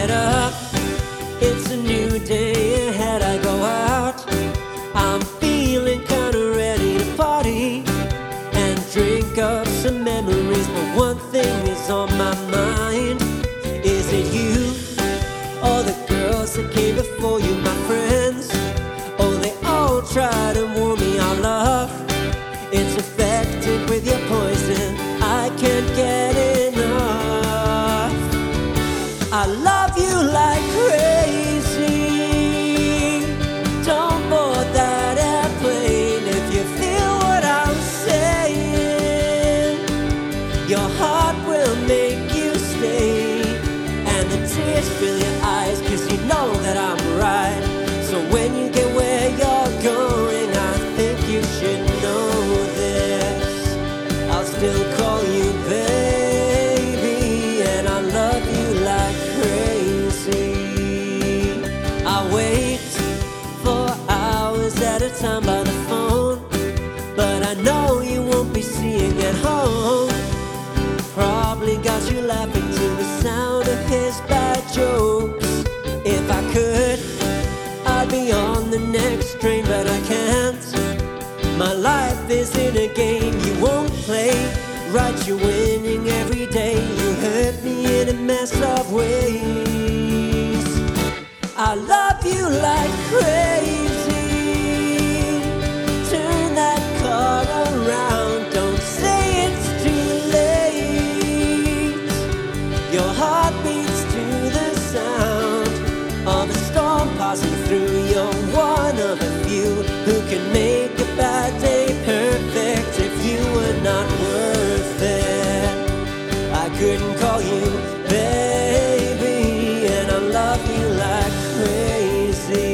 get up, it's a new day ahead. I go out, I'm feeling kinda ready to party and drink up some memories. But one thing is on my mind. Is it you or the girls that came before you, my friends? Oh, they all try to warn me our love, it's affected with your poison. I can't get enough. I love you like crazy. Don't board that airplane if you feel what I'm saying. Your heart will make you stay, and the tears fill your eyes, 'cause you know that I'm right. So when you get where you're going, I think you should know this. I'll still call you baby, and I love you like crazy. I wait for hours at a time by the phone, but I know you won't be seeing at home. Probably got you laughing to the sound of his bad jokes. If I could, I'd be on the next train, but I can't. My life isn't a game you won't play. Right, you're winning every day. You hurt me in a mess of ways. I love you like crazy. Turn that car around, don't say it's too late. Your heart beats to the sound of a storm passing through. You're one of a few who can make a bad day perfect. If you were not worth it, I couldn't call you baby, and I love you like crazy.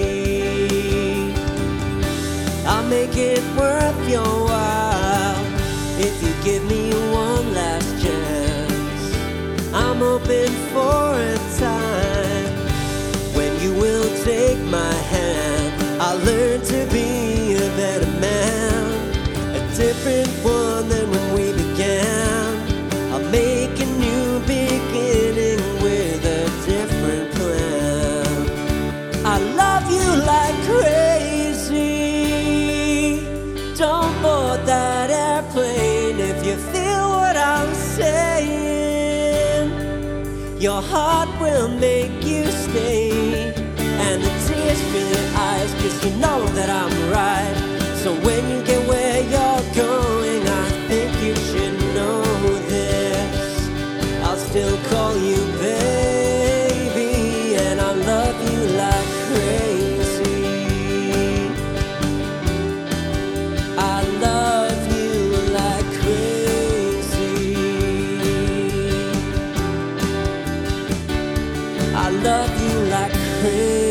I'll make it worth your while if you give me one last chance. I'm open for a time when you will take my hand. I'll learn to be a better man, a different one than when we began. I'll make a new beginning with a different plan. I love you like crazy. Don't board that airplane if you feel what I'm saying. Your heart will make you stay, and the tears fill your eyes, 'cause you know that I'm right. So when you get where you're going, I think you should know this. I'll still call you baby, and I love you like crazy. I love you like crazy. I love you like crazy.